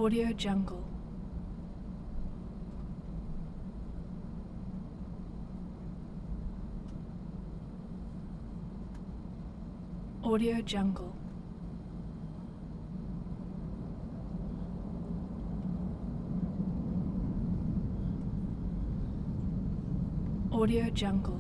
Audio Jungle. Audio Jungle. Audio Jungle.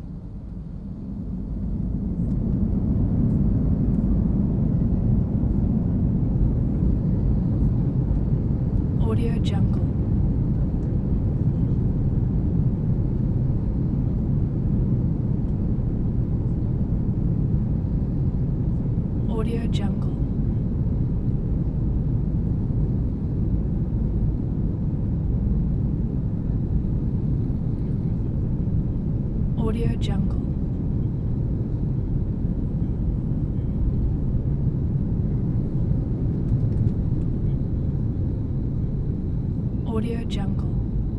Audio Jungle. Audio Jungle. Audio Jungle. Audio Jungle.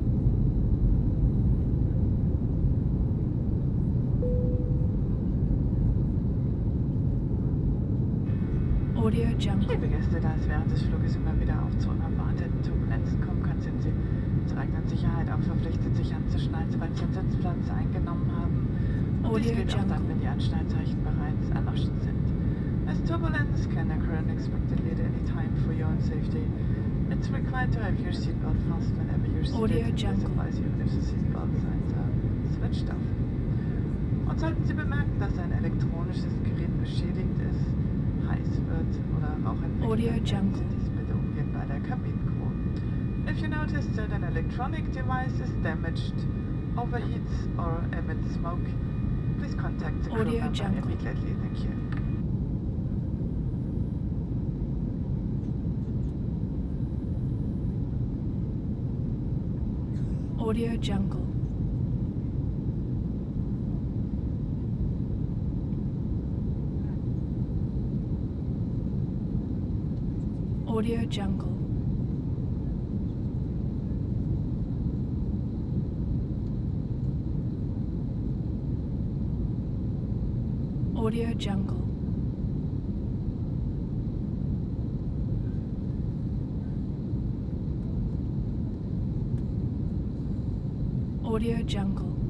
Audio Jungle. Liebe Gäste, da es während des Fluges immer wieder auch zu unerwarteten Turbulenzen kommen kann, sind Sie zur eigenen Sicherheit auch verpflichtet, sich anzuschnallen, sobald Sie einen Sitzplatz eingenommen haben. Und dies gilt auch dann, wenn die Anschnallzeichen bereits erloschen sind. As turbulence can occur unexpectedly at any time for your own safety, it's required to have your seatbelt fastened whenever you're seated. This applies even if the seatbelt signs are switched off. Und sollten Sie bemerken, dass ein elektronisches Gerät beschädigt ist, heiß wird oder Audio Jungle. dies bitte umgehend bei der Kabinencrew. If you notice that an electronic device is damaged, overheats or emits smoke, please contact the crew Audio member Jungle. immediately. Thank you. Audio Jungle. Audio Jungle. Audio Jungle. Audio Jungle.